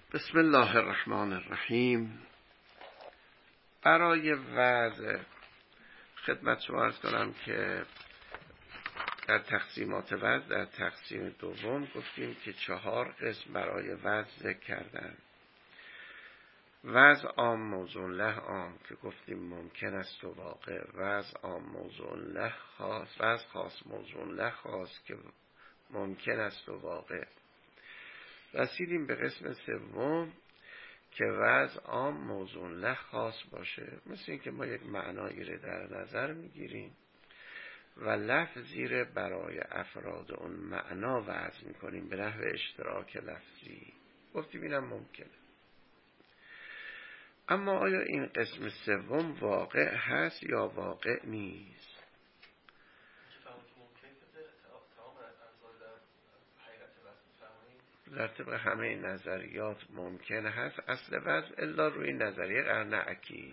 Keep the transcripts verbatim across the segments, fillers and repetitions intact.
بسم الله الرحمن الرحیم. برای وضع خدمت شما عرض کنم که در تقسیمات وضع در تقسیم دوم گفتیم که چهار قسم برای وضع ذکر کردن. وضع عام موضوع له عام که گفتیم ممکن است و واقع، وضع عام موضوع له خاص، وضع خاص موضوع له خاص که ممکن است و واقع. رسیدیم به قسم سوم که وضع عام موضوع له خاص باشه، مثل این که ما یک معنایی رو در نظر میگیریم و لفظی رو برای افراد اون معنا وضع میکنیم به نحو اشتراک لفظی. گفتیم اینم ممکنه. اما آیا این قسم سوم واقع هست یا واقع نیست؟ در طبق همه نظریات ممکن هست اصل وضع الا روی نظریه قرن اکید.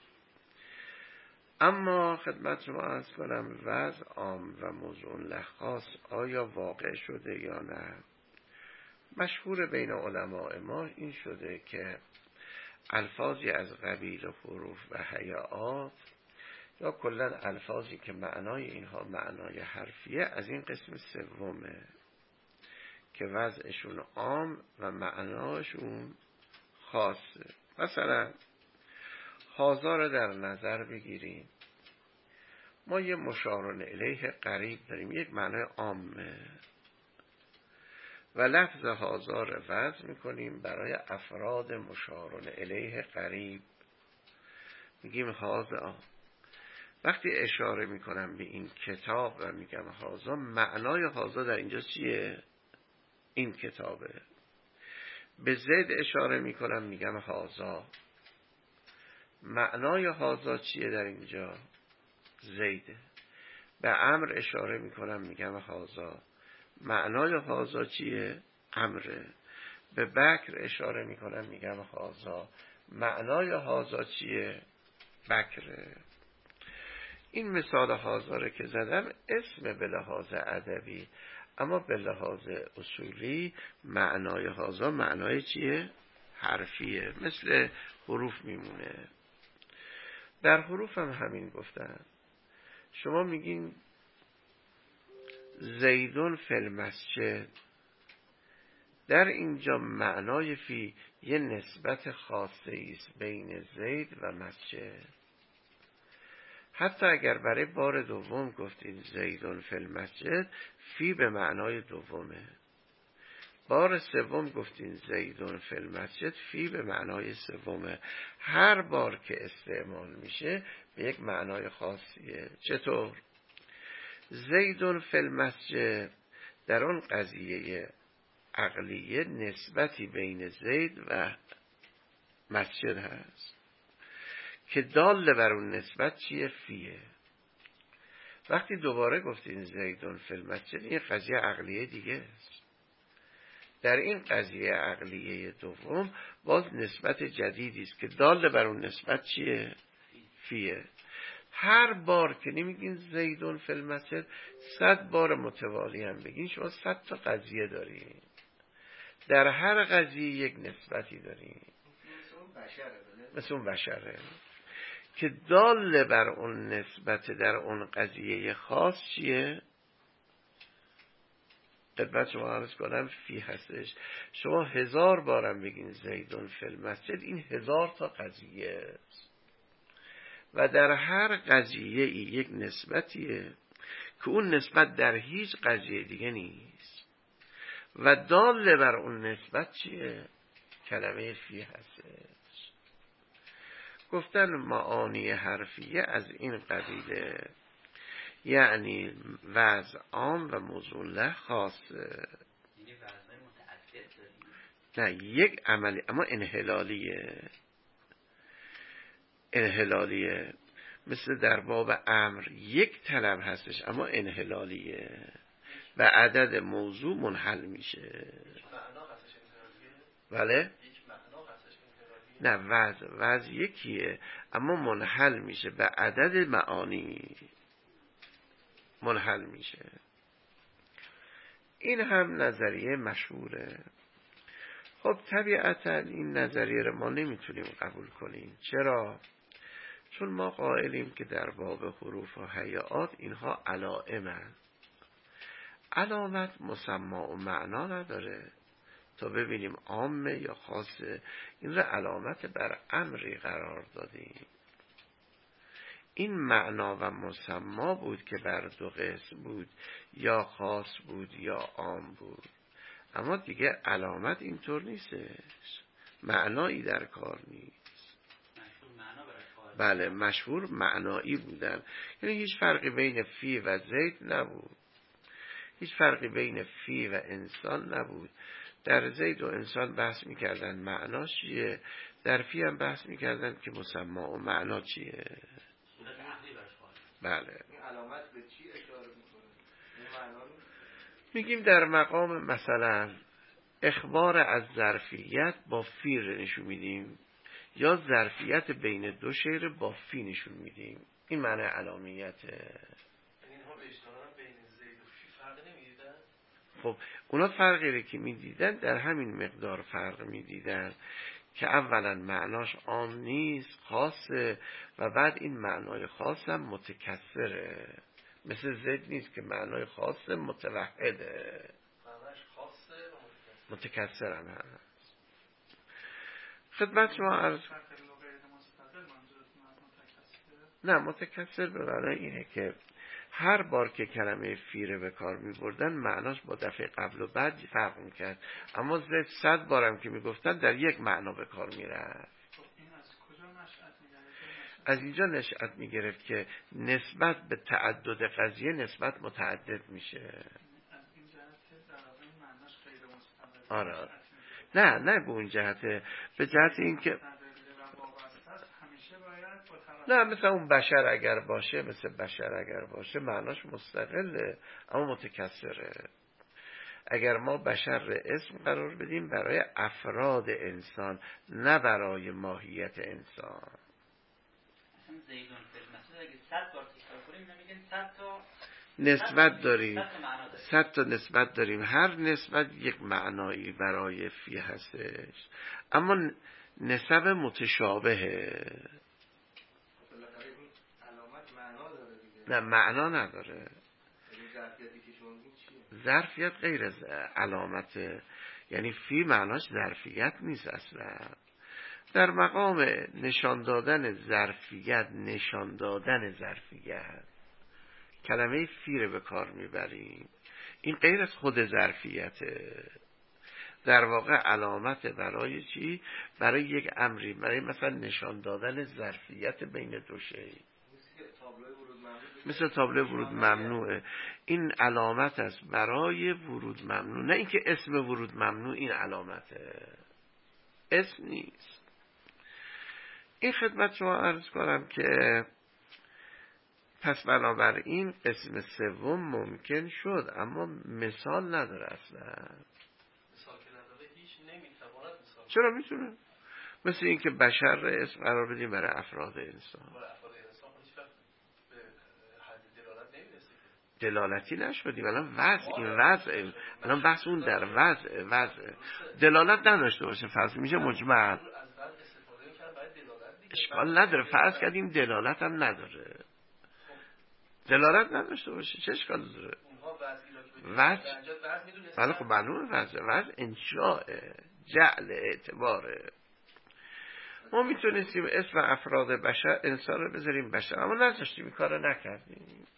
اما خدمت شما عرض کنم وضع عام و موضوع له خاص آیا واقع شده یا نه؟ مشهور بین علماء ما این شده که الفاظی از قبیل حروف و هیئات یا کلا الفاظی که معنای اینها معنای حرفیه از این قسم سومه که وضعشون عام و معناشون خاصه. مثلا هازا رو در نظر بگیریم، ما یه مشارون الیه قریب داریم، یک معنای عامه و لفظ هازا رو وضع میکنیم برای افراد مشارون الیه قریب، میگیم هازا. وقتی اشاره میکنم به این کتاب و میگم هازا، معنای هازا در اینجا چیه؟ این کتابه. به زید اشاره میکنم میگم هازا، معنای هازا چیه در اینجا؟ زیده. به عمر اشاره میکنم میگم هازا، معنای هازا چیه؟ عمره. به بکر اشاره میکنم میگم هازا، معنای هازا چیه؟ بکره. این مثال هازا که زدم اسم به لحاظ ادبی، اما به لحاظ اصولی معنای هازا معنای چیه؟ حرفیه، مثل حروف میمونه. در حروف هم همین گفتن. شما میگین زیدون فی المسجد، در اینجا معنای فی یه نسبت خاصه است بین زید و مسجد. حتی اگر برای بار دوم گفتین زیدون فی المسجد، فی به معنای دومه. بار سوم گفتین زیدون فی المسجد، فی به معنای سومه. هر بار که استعمال میشه به یک معنای خاصیه. چطور؟ زیدون فی المسجد در اون قضیه عقلیه نسبتی بین زید و مسجد هست که دال بر اون نسبت چیه؟ فیه. وقتی دوباره گفتین زیدون فی المسجد، این قضیه عقلیه دیگه است. در این قضیه عقلیه دوم باز نسبت جدیدی است که دال بر اون نسبت چیه؟ فیه. هر بار که نمیگین زیدون فی المسجد، صد بار متوالی هم بگین، شما صد تا قضیه دارین، در هر قضیه یک نسبتی دارین، مثل اون بشره که دال بر اون نسبت در اون قضیه خاص چیه؟ خدمت شما عرض کنم فی هستش. شما هزار بارم بگین زیدون فی المسجد، این هزار تا قضیه است و در هر قضیه ای یک نسبتیه که اون نسبت در هیچ قضیه دیگه نیست و دال بر اون نسبت چیه؟ کلمه فی هستش. گفتن معانی حرفیه از این قبیله، یعنی وضع عام و موضوع له خاصه. یعنی وضع متعدد داریم؟ نه، یک عملی اما انحلالیه. انحلالیه مثل در باب امر یک طلب هستش اما انحلالیه و عدد موضوع منحل میشه. بله؟ نه، وضع وضع یکیه اما منحل میشه به عدد معانی، منحل میشه. این هم نظریه مشهوره. خب طبیعتا این نظریه رو ما نمیتونیم قبول کنیم. چرا؟ چون ما قائلیم که در باب حروف و هیئات اینها علائم هست. علامت مسما و معنا نداره تا ببینیم عامه یا خاصه. این را علامت بر امری قرار دادیم. این معنا و مسما بود که بر دو قسم بود، یا خاص بود یا عام بود. اما دیگه علامت اینطور نیستش، معنایی در کار نیست. بله مشهور معنایی بودن، یعنی هیچ فرقی بین فی و زید نبود، هیچ فرقی بین فی و انسان نبود. در زید و انسان بحث میکردن معناش چیه، در فی هم بحث میکردن که مسما و معنا چیه. بله این علامت به چی اشاره میکنه؟ این معنا رو میگیم در مقام مثلا اخبار از ظرفیت با فی نشون میدیم، یا ظرفیت بین دو شی با فی نشون میدیم. این معنی علامیته. اینها به اشتغال بین زید و فی فرق نمیدیدن؟ خب اونا فرقی رو که میدیدن در همین مقدار فرق میدیدن که اولا معناش عام نیست، خاصه، و بعد این معنای خاص هم متکثره. مثل زید نیست که معنای خاص متوحده، معناش خاصه و متکثر. متکثر هم هست. خدمت شما عرض نه متکثر به معنای اینه که هر بار که کلمه فیره به کار می بردن معناش با دفعه قبل و بعد فرق می کرد، اما زید صد بارم که می گفتن در یک معنا به کار می رفت. از اینجا نشأت می گرفت که نسبت به تعدد قضیه نسبت متعدد میشه. آره نه نه به اون جهته، به جهت این که نه مثل اون بشر اگر باشه، مثل بشر اگر باشه معناش مستقله اما متکثره. اگر ما بشر را اسم قرار بدیم برای افراد انسان نه برای ماهیت انسان. زیدون فیلم اگه صد بار تکرار کنیم نمیگن صد تا نسبت داریم، صد تا نسبت داریم، هر نسبت یک معنایی برای فی هستش، اما نسب متشابهه. نه معنا نداره. ظرفیت غیر از علامته، یعنی فی معناش ظرفیت نیست اصلا. در مقام نشان دادن ظرفیت، نشان دادن ظرفیت کلمه فی رو به کار میبریم، این غیر از خود ظرفیته. در واقع علامت برای چی؟ برای یک امری، برای مثلا نشان دادن ظرفیت بین دو شی، مثل تابلو ورود ممنوعه. این علامت است برای ورود ممنوع، نه اینکه اسم ورود ممنوع این علامته، اسم نیست. این خدمت شما عرض کنم که پس بنابراین قسم سوم ممکن شد اما مثال نداره اصلا. مثال که نداره هیچ نمیتواند مثال. چرا میتونه؟ مثل این که بشر را اسم قرار بدیم برای افراد انسان. برای افراد انسان هیچ وقت به حد دلالت نمیرسه. دلالتی نشدیم، الان وضع، این وضع، الان بحث اون در وضع، وضع دلالت نداشته باشه فرض میشه مجمل، اشکال نداره، فرض کردیم دلالت هم نداره، دلالت نداشته باشه چه اشکال داره؟ وضع بله خب معلومه وضع، وضع انشاء جعل اعتباره. ما میتونستیم اسم افراد بشر انسان رو بذاریم بشر، اما نذاشتیم، این کار رو نکردیم.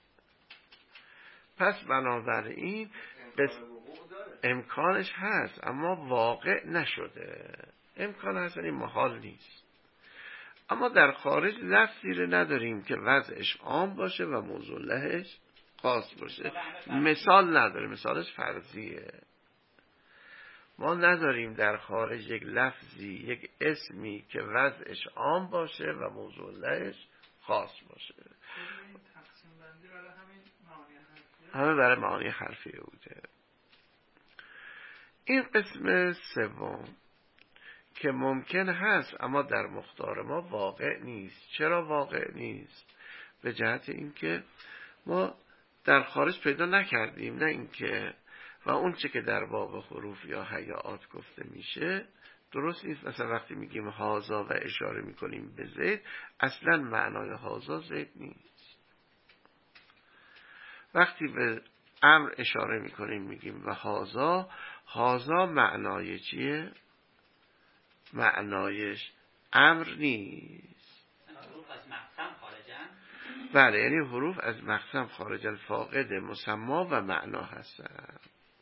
پس بنابراین امکانش هست اما واقع نشده. امکان هست این محال نیست. اما در خارج لفظی رو نداریم که وضعش عام باشه و موضوع لهش خاص باشه. مثال نداره، مثالش فرضیه. ما نداریم در خارج یک لفظی، یک اسمی که وضعش عام باشه و موضوع لهش خاص باشه. همه برای معانی حرفیه بوده. این قسم سوم که ممکن هست اما در مختار ما واقع نیست. چرا واقع نیست؟ به جهت اینکه ما در خارج پیدا نکردیم، نه اینکه و اون چه که در باب حروف یا هیئات گفته میشه درست نیست. مثلا وقتی میگیم هازا و اشاره میکنیم به زید، اصلا معنای هازا زید نیست. وقتی به امر اشاره میکنیم میگیم و هازا، هازا معنای چیه؟ معنایش امر نیست. حروف از مقسم خارجن؟ بله، یعنی حروف از مقسم خارجن، فاقد مسما و معنا هستن.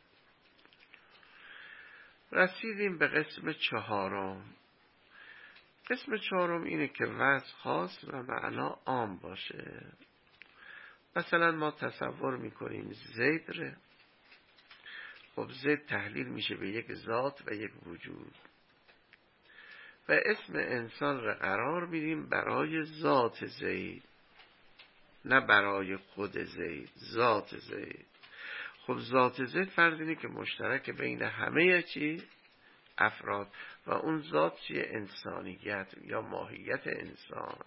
رسیدیم به قسم چهارم. قسم چهارم اینه که وضع خاص و معنا عام باشه. مثلا ما تصور میکنیم زید ره، خب زید تحلیل میشه به یک ذات و یک وجود و اسم انسان را قرار میدیم برای ذات زید، نه برای خود زید، ذات زید. خب ذات زید فرض اینه که مشترک بین همه چی؟ افراد. و اون ذات چیه؟ انسانیت یا ماهیت انسان.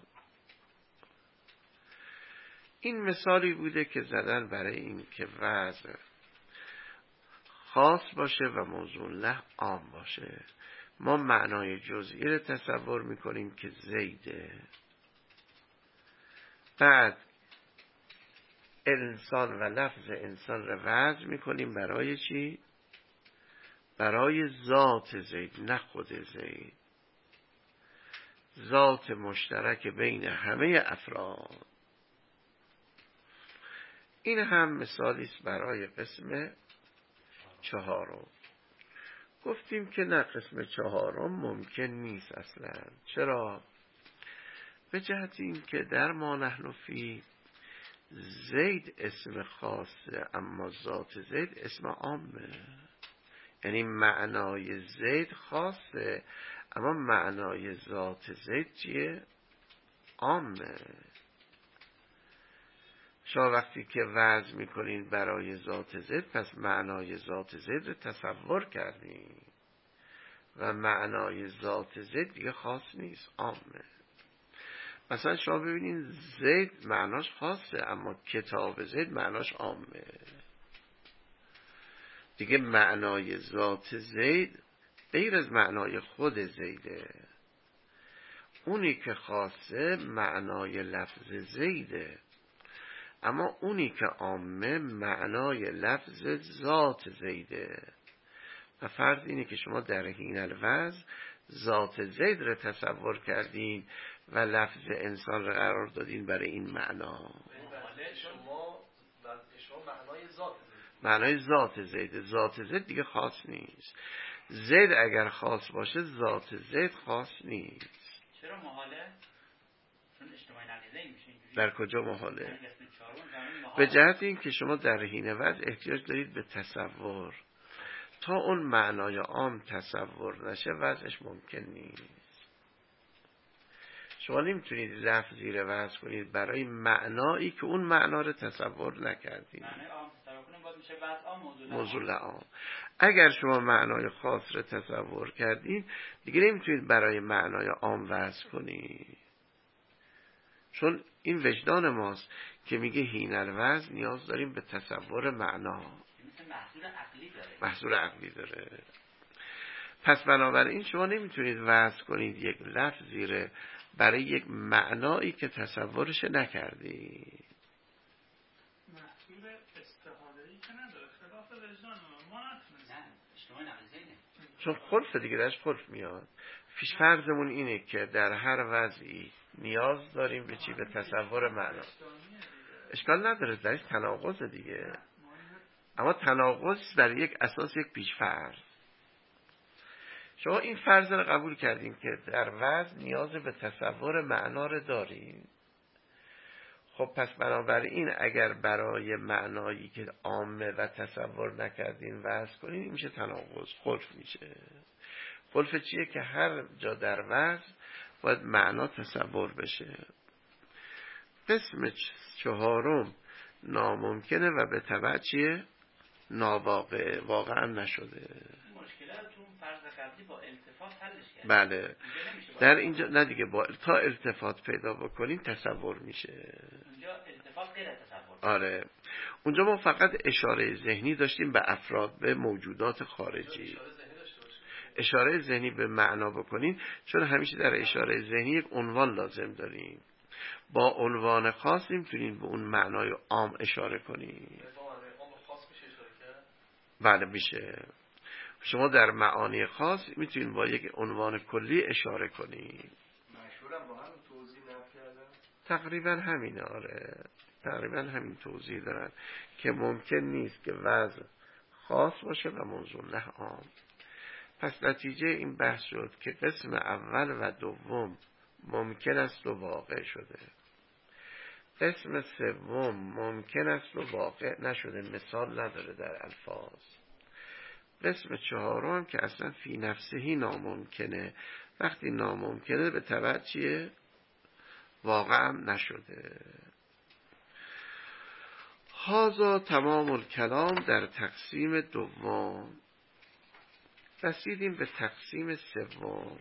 این مثالی بوده که زدن برای این که وضع خاص باشه و موضوع له عام باشه. ما معنای جزئی رو تصور میکنیم که زیده، بعد انسان و لفظ انسان رو وضع میکنیم برای چی؟ برای ذات زید، نه خود زید، ذات مشترک بین همه افراد. این هم مثالی است برای قسم چهارم. گفتیم که نه، قسم چهارم ممکن نیست اصلا. چرا؟ به جهت این که در ما نحن فی زید اسم خاصه، اما ذات زید اسم عامه. یعنی معنای زید خاصه اما معنای ذات زید چیه؟ عامه. شما وقتی که وضع میکنین برای ذات زید، پس معنای ذات زید رو تصور کردین و معنای ذات زید دیگه خاص نیست، عامه. مثلا شما ببینین زید معناش خاصه اما کتاب زید معناش عامه. دیگه معنای ذات زید غیر از معنای خود زیده. اونی که خاصه معنای لفظ زیده، اما اونی که عامه معنای لفظ ذات زیده. و فرض اینه که شما در حین الوضع ذات زید رو تصور کردین و لفظ انسان رو قرار دادین برای این معنا. شما شما معنای ذات زید، معنای ذات زید. ذات زید دیگه خاص نیست. زید اگر خاص باشه ذات زید خاص نیست. چرا محاله؟ چون اجتماعی نقیضه این میشه اینجوری. در کجا محاله؟ یعنی قسم چهارم زمین محاله. به جهت این که شما در حین وضع احتیاج دارید به تصور. تا اون معنای عام تصور نشه وضعش ممکن نیست. شما نمیتونید لفظی رو وضع کنید برای معنایی که اون معنا رو تصور نکردید. معنای عام تصور کنیم باید میشه وضع عام موضوع موضوع عام. اگر شما معنای خاص رو تصور کردید دیگه نمیتونید برای معنای عام وضع کنید. چون این وجدان ماست که میگه حین الوضع نیاز داریم به تصور معنا. محصول عقلی داره. محصول عقلی داره. پس بنابراین شما نمیتونید وضع کنید یک لفظی رو برای یک معنایی که تصورش نکردید. محصول استحاله‌ای که نداره، خلاف وجدان ما نتونست. نه اجتماعی نقیضه اینه. چون خلف دیگه درش خلف میاد. پیش فرضمون اینه که در هر وضعی نیاز داریم به چی؟ به تصور معنا. اشکال نداره، درش تناقض دیگه. اما تناقض بر یک اساس یک پیش فرض. شما این فرض رو قبول کردیم که در وضع نیاز به تصور معنا رو داریم. خب پس بنابراین اگر برای معنایی که عامه و تصور نکردین وضع کنین، این میشه تناقض، خلف میشه. خلف چیه؟ که هر جا در وضع باید معنا تصور بشه. قسم چهارم ناممکنه و به تبع چیه؟ ناواقع، واقعا نشده. مشکلات تو فرض قبلی با التفات حلش کرد. بله. در اینجا نه دیگه، با تا التفات پیدا بکنین تصور میشه. اونجا التفات غیر تصور. آره. اونجا ما فقط اشاره ذهنی داشتیم به افراد، به موجودات خارجی. اشاره ذهنی به معنا بکنین، چون همیشه در اشاره ذهنی یک عنوان لازم داریم. با عنوان خاص میتونین به اون معنای عام اشاره کنین. بله میشه. شما در معانی خاص میتونین با یک عنوان کلی اشاره کنین. مشهورم با هم توضیح نکردم. تقریبا همین. آره تقریبا همین توضیح دارن که ممکن نیست که وضع خاص باشه و موضوع نه عام. پس نتیجه این بحث شد که قسم اول و دوم ممکن است و واقع شده، قسم سوم ممکن است و واقع نشده، مثال نداره در الفاظ. قسم چهارم که اصلا فی نفسهی ناممکنه، وقتی ناممکنه به تبع چیه؟ واقع هم نشده. هذا تمام الکلام در تقسیم دوم. رسیدیم به تقسیم سوم.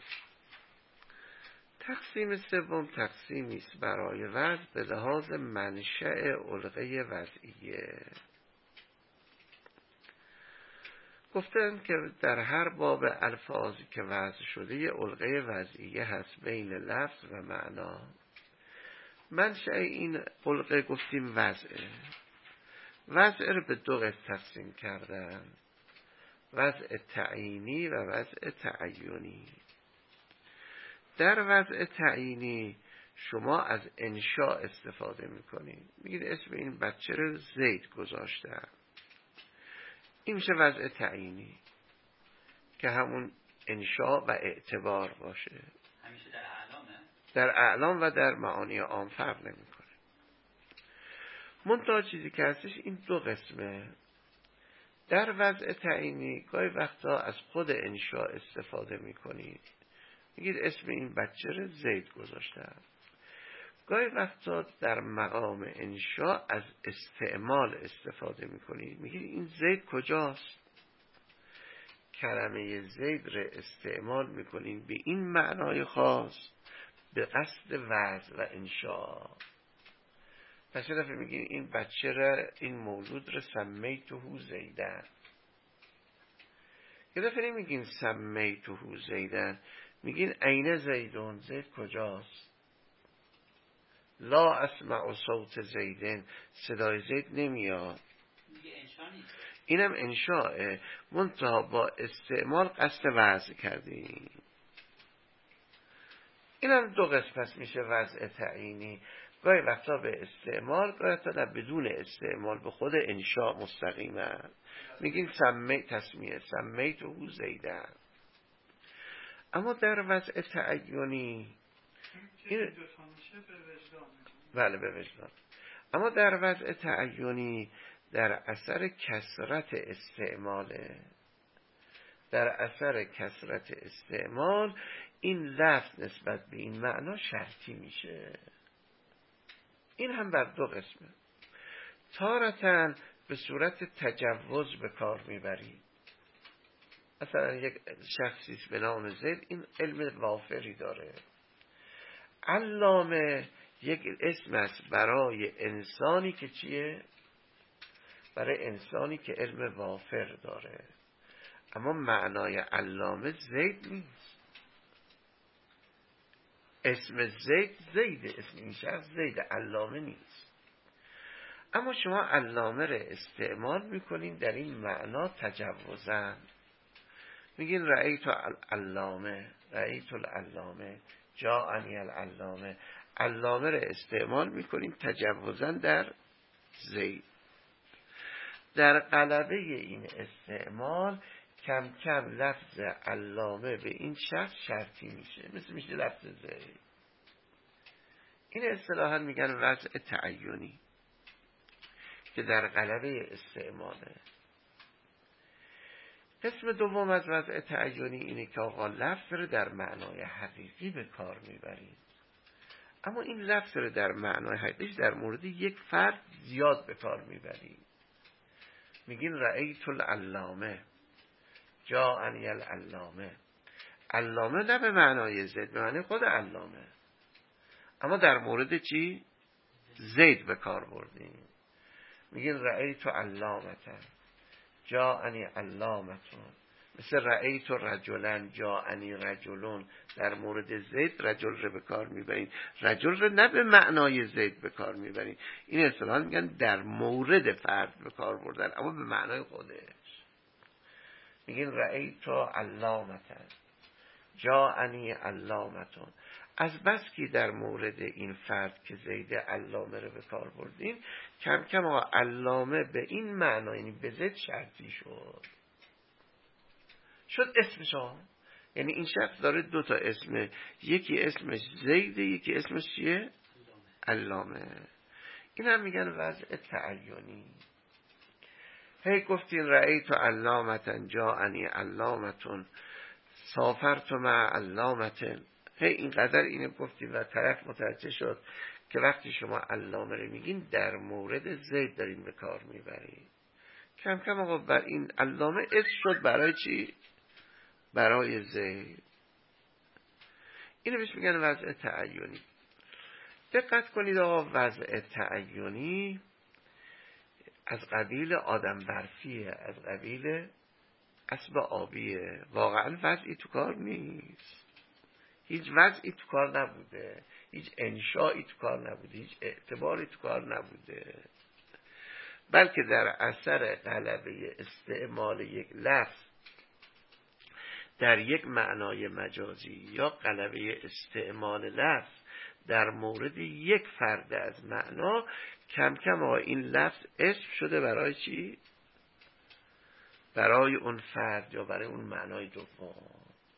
تقسیم سوم تقسیمی است برای وضع به لحاظ منشأ علقه وضعیه. گفتن که در هر باب الفاظی که وضع شده یه علقه وضعیه هست بین لفظ و معنا. منشأ این علقه گفتیم وضعه. وضع رو به دو قسم تقسیم کردن: وضع تعیینی و وضع تعینی. در وضع تعیینی شما از انشاء استفاده میکنید، میگید اسم این بچه رو زید گذاشتم. این میشه وضع تعیینی که همون انشاء و اعتبار باشه. همیشه در اعلامه؟ در اعلام و در معانی عام فرق نمیکنه. منتها چیزی که هستش این دو قسمه. در وضع تعیینی گاهی وقتا از خود انشاء استفاده میکنید، میگید اسم این بچه رو زید گذاشتم. گاهی وقتا در مقام انشاء از استعمال استفاده میکنید، میگید این زید کجاست؟ کلمه زید رو استعمال میکنید به این معنای خاص به قصد وضع و انشاء. پس یه دفعه میگین این بچه را، این مولود را سمیتهو زیدن. یه دفعه نمیگین سمیتهو زیدن، میگین عین زیدون، زید کجاست؟ لا اسمع صوت زیدن، صدای زید نمیاد. اینم انشاءه، منتها با استعمال قصد وضع کردیم. اینم دو قسمت میشه وضع تعیینی. گاهی وقتا به استعمال، گاهی وقتا بدون استعمال به خود انشاء مستقیما. میگین سمی تسمیه، سمیتهو زیدن. اما در وضع تعیینی این بله به وجدان. اما در وضع تعیینی در اثر کثرت استعماله. در اثر کثرت استعمال این لفظ نسبت به این معنا شرطی میشه. این هم بر دو قسمه. تارتاً به صورت تجوز به کار میبرید. مثلا یک شخصی به نام زید، این علم وافری داره. علامه یک اسم است برای انسانی که چیه؟ برای انسانی که علم وافر داره. اما معنای علامه زید نیست. اسم زید زیده، اسم این شخص زیده، علامه نیست. اما شما علامه را استعمال میکنین در این معنا تجوزن. میگین رأیت العلامه، رأیت العلامه، جاءنی العلامه. علامه را استعمال میکنین تجوزن در زید. در غلبه این استعمال کم کم لفظ علامه به این شخص شرطی میشه، مثل میشه لفظ زید. این اصطلاحاً میگن وضع تعیینی که در غلبه استعماله. قسم دوم از وضع تعیینی اینه که آقا لفظ رو در معنای حقیقی به کار میبرید، اما این لفظ رو در معنای حقیقی در مورد یک فرد زیاد به کار میبرید. میگین رأیت العلامه، جاءنی العلامه. علامه نه به معنای زید، به معنای خود علامه، اما در مورد چی؟ زید به کار بردیم. میگین رأیت علامتن جاءنی علامتون، مثل رأیت رجلن جاءنی رجلون. در مورد زید رجل رو به کار میبرین، رجل رو نه به معنای زید به کار میبرین. این اصطلاحاً میگن در مورد فرد به کار بردن، اما به معنای خودش. میگین رأیت علامتن جاءنی علامتون. از بس که در مورد این فرد که زید علامه رو به کار بردین، کم کم آقا علامه به این معنا، یعنی به زید شرطی شد شد اسمش ها. یعنی این شخص داره دو تا اسمه، یکی اسمش زیده، یکی اسمش چیه؟ علامه. این هم میگن وضع تعینی. هی گفتین رأیت علامتن جاءنی علامتون سافرت مع علامتن. هی اینقدر اینو گفتیم و طرف متوجه شد که وقتی شما علامه رو میگین در مورد زید دارین به کار میبرین. کم کم آقا بر این علامه اسم شد برای چی؟ برای زید. اینو بهش میگن وضع تعینی. دقت کنید آقا، وضع تعینی از قبیل آدم برفیه، از قبیل اسب آبیه. واقعا وضعی تو کار نیست، هیچ وضعی تو کار نبوده، هیچ انشایی تو کار نبوده، هیچ اعتباری تو کار نبوده، بلکه در اثر غلبه استعمال یک لفظ در یک معنای مجازی یا غلبه استعمال لفظ در مورد یک فرد از معنا، کم کم این لفظ اسم شده برای چی؟ برای اون فرد یا برای اون معنای دوم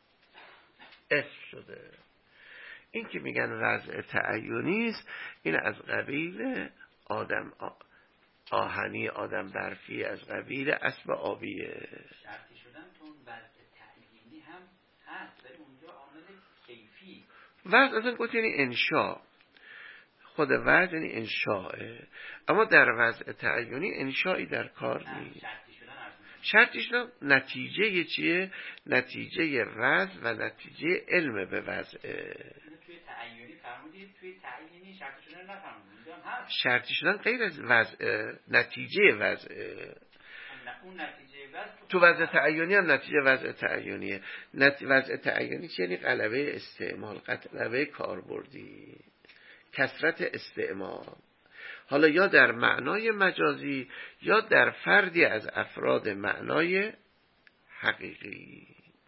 اسم شده. این که میگن وضع تعینی است، این از قبیل آدم آهنی، آدم برفی، از قبیل اسب آبیه. شرطی شدن تو اون وضع تعینی هم هست، ولی اونجا عامل کیفی. وضع اصلا گفت یعنی انشاء، خود وضع یعنی انشاءه، اما در وضع تعینی انشایی در کار نیست. شرطی شدن نتیجه چیه؟ نتیجه وضع و نتیجه علم به وضعه. توی تعینی فرمودید، توی تعینی شرطی شدن نفرمودید. شرطی شدن غیر از وضع، نتیجه وضعه. اون نتیجه وضع تو وضع تعینی هم نتیجه وضع تعینیه. نت... وضع تعینی چیه؟ یعنی غلبه استعمال، غلبه کاربردی، کثرت استعمال، حالا یا در معنای مجازی یا در فردی از افراد معنای حقیقی.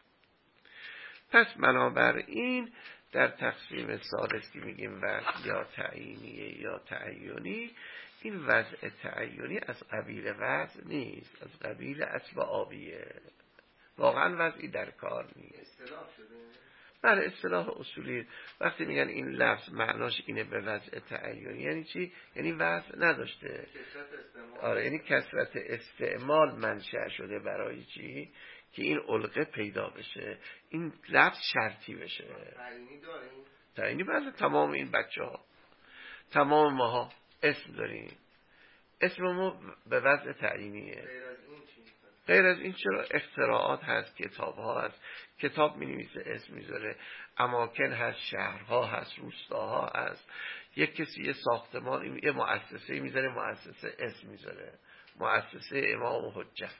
پس بنابراین در تقسیم ثالث که میگیم وضع یا تعیینیه یا تعینی، این وضع تعینی از قبیل وضع نیست، از قبیل اسب آبیه، واقعا وضعی در کار نیست. اصطلاح شده؟ بله اصطلاح اصولی. وقتی میگن این لفظ معناش اینه به وضع تعینی، یعنی چی؟ یعنی وضع نداشته. آره، یعنی کثرت استعمال منشأ شده برای چی؟ که این علقه پیدا بشه، این لفظ شرطی بشه. تعیینی داریم؟ تعیینی بله، تمام این بچه ها، تمام ماها اسم داریم، اسم ما به وضع تعیینیه. غیر از این چرا اختراعات هست، کتاب ها هست، کتاب می نویسه اسم میذاره، اماکن هست، شهرها هست، روستاها هست. یک کسی یه ساختمان، یه مؤسسه میذاره، مؤسسه اسم میذاره، مؤسسه امام حجت،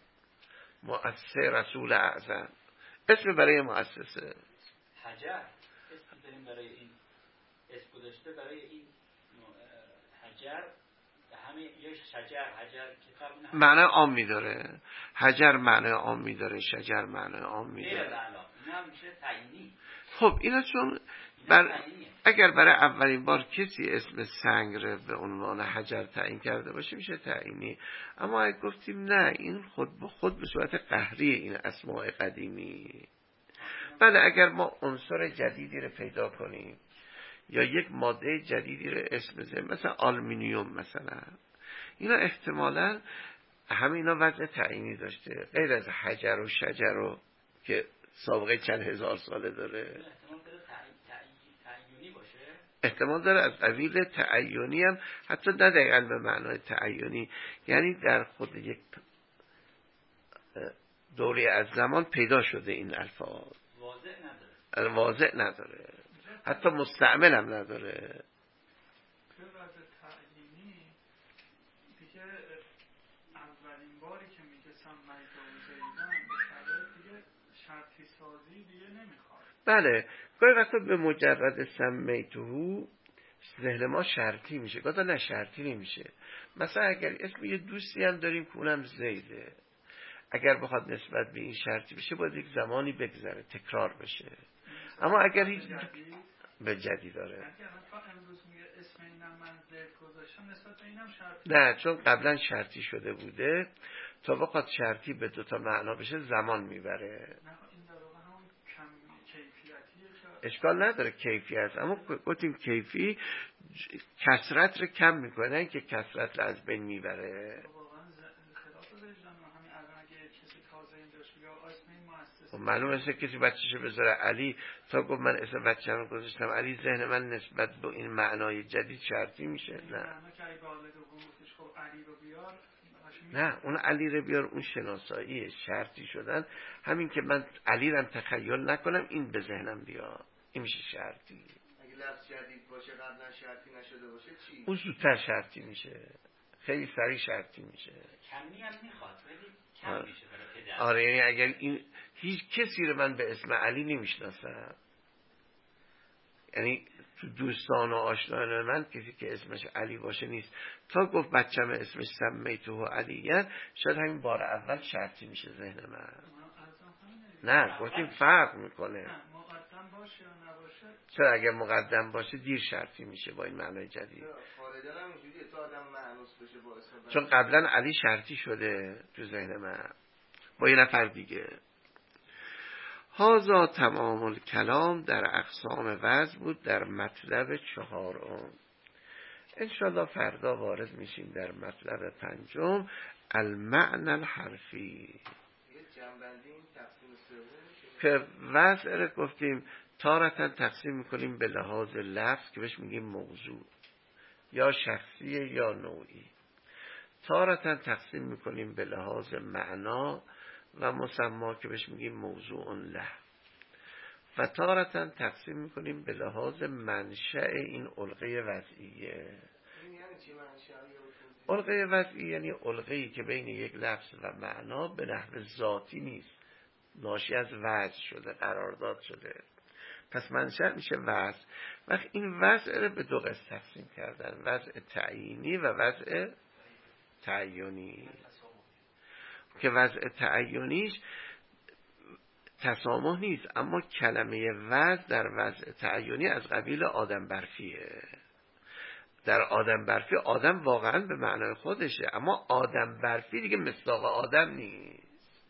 مؤسسه رسول اعظم، اسم برای مؤسسه. حجر اسم داریم برای این، اسم گذاشته برای این حجر، همه یه شجر، حجر کتاب معنی عامی داره، حجر معنی عامی داره، شجر معنی عامی داره. اینا میشه تعیینی. خب اینا چون بر... اگر برای اولین بار کسی اسم سنگ رو به عنوان حجر تعیین کرده باشه میشه تعیینی. اما اگه گفتیم نه، این خود به خود به صورت قهری این اسماء قدیمی. بله اگر ما عنصر جدیدی رو پیدا کنیم یا یک ماده جدیدی رو اسم بزنیم، مثلا آلومینیوم مثلا، اینا احتمالاً همه اینا وضع تعیینی داشته، غیر از حجر و شجر رو که سابقه چند هزار ساله داره. احتمال داره از قبیل تعیینی هم، حتی نه دقیقاً به معنای تعیینی، یعنی در خود یک دوره از زمان پیدا شده این الفاظ. واضح نداره. واضح نداره. حتی مستعمل هم نداره. وضع تعیینی دیگه سازی دیگه نمیخواد. بله گاهی وقتا به مجرد سمیتهو ذهن ما شرطی میشه، گاهی نه شرطی نمیشه. مثلا اگر اسم یه دوستی هم داریم که اونم زیده، اگر بخواد نسبت به این شرطی بشه باید یک زمانی بگذره، تکرار بشه. اما اگر هیچ به جدی داره اگر امروز میگه اسم اینم من زید گذاشتم نسبت به اینم شرطی، نه، چون قبلا شرطی شده بوده، تا بخواد شرطی به دوتا معنا بشه زمان میبره. نه این در واقع همون کم کیفیتیه که اشکال نداره کیفی هست، اما گفتیم کیفی کسرت رو کم میکنه که کسرت رو از بین میبره. واقعا خلاف وجدان ما. همین الان اگه کسی تازه این داشت یا اسم این مؤسسه معلوم است کسی بچه‌شو بذاره علی، تا گفت من اسم بچه‌م رو گذاشتم علی، ذهن من نسبت به این معنای جدید شرطی میشه. نه نه که اگه بالغ گفتش خب علی رو بیار، نه اون علی رو بیار اون شناساییه، شرطی شدن. همین که من علی رو تخیل نکنم این به ذهنم بیاد، این میشه شرطی. اگه لفظ جدید باشه قبلا شرطی نشده باشه چی؟ اون زودتر شرطی میشه، خیلی سریع شرطی میشه. کمی هم میخواد ولی کم آره. میشه برای پدر. آره یعنی اگر این هیچ کسی رو من به اسم علی نمیشناسم، یعنی تو دوستان و آشنایان من کسی که اسمش علی باشه نیست، تا گفت بچم اسمش سمیتهو علیه، شاید همین بار اول شرطی میشه ذهن من. نه گفتیم فرق میکنه. نه مقدم باشه یا نباشه. چرا اگر مقدم باشه دیر شرطی میشه با این معنای جدید. خالدان هم اینجوریه تا آدم معنوس بشه با اسم، چون قبلا علی شرطی شده تو ذهن من با یه نفر دیگه. هازا تمام الکلام در اقسام وضع بود در مطلب چهارم. انشالله فردا وارد میشیم در مطلب پنجم، المعنى الحرفی. جنبندی این تقسیم سوم که وضع رو گفتیم تارتاً تقسیم میکنیم به لحاظ لفظ که بهش میگیم موضوع یا شخصی یا نوعی، تارتاً تقسیم میکنیم به لحاظ معنا و مسما که بهش میگیم موضوع له، و تارتاً تقسیم میکنیم به لحاظ منشأ این علقه وضعیه. علقه وضعی یعنی علقه‌ای که بین یک لفظ و معنا به نحو ذاتی نیست، ناشی از وضع شده، قرارداد شده، پس منشأ میشه وضع. وقت این وضع رو به دو قسم تقسیم کردن، وضع تعیینی و وضع تعیینی، که وضع تعیینیش تسامح نیست، اما کلمه وضع در وضع تعیینی از قبیل آدم برفیه. در آدم برفی آدم واقعا به معنای خودشه، اما آدم برفی دیگه مصداق آدم نیست.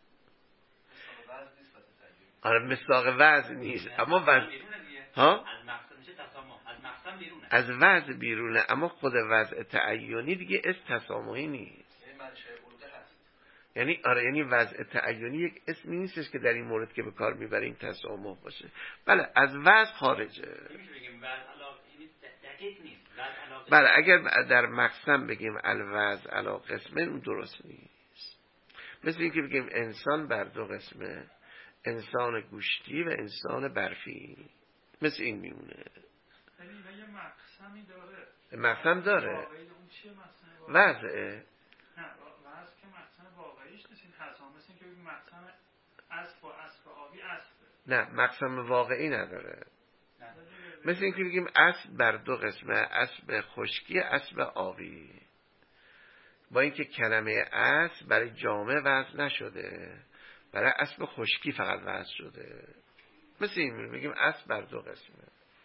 آره مصداق وضع نیست، اما وضع ها از مقصد میشه تسامح، از مقصد بیرونه، از وضع بیرونه، اما خود وضع تعیینی دیگه اسم تسامحی نیست. یعنی منشأ علقه هست. یعنی آره یعنی وضع تعیینی یک اسمی نیستش که در این مورد که به کار میبریم تسامح باشه. بله از وضع خارجه. نمیشه بگیم وضع علاقه این دقیق نیست. وضع علاقه بله اگر در مقسم بگیم الوضع علا قسمه اون درست نیست. مثل این که بگیم انسان بر دو قسمه، انسان گوشتی و انسان برفی، مثل این میمونه. ولی یه مقسمی داره. مقسم داره. واقعی اون چیه مقسم واقعی؟ وضعه. نه وضع که مقسم واقعیش نیست، این تسامح مثل این که بگیم مقسم اسب و اسب آبی اسبه. نه مقسم واقعی نداره. مثل این که بگیم اسب بر دو قسمه، اسب خشکی، اسب آبی، با اینکه کلمه اسب برای جامع وضع نشده، برای اسب خشکی فقط وضع شده. مثل این بگیم اسب بر دو قسمه.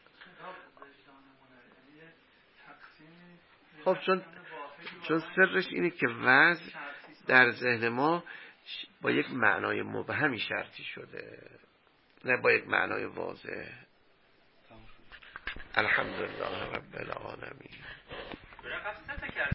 خب چون چون سرش اینه که وضع در ذهن ما با یک معنای مبهمی شرطی شده، نه با یک معنای واضح. الحمدلله رب العالمین.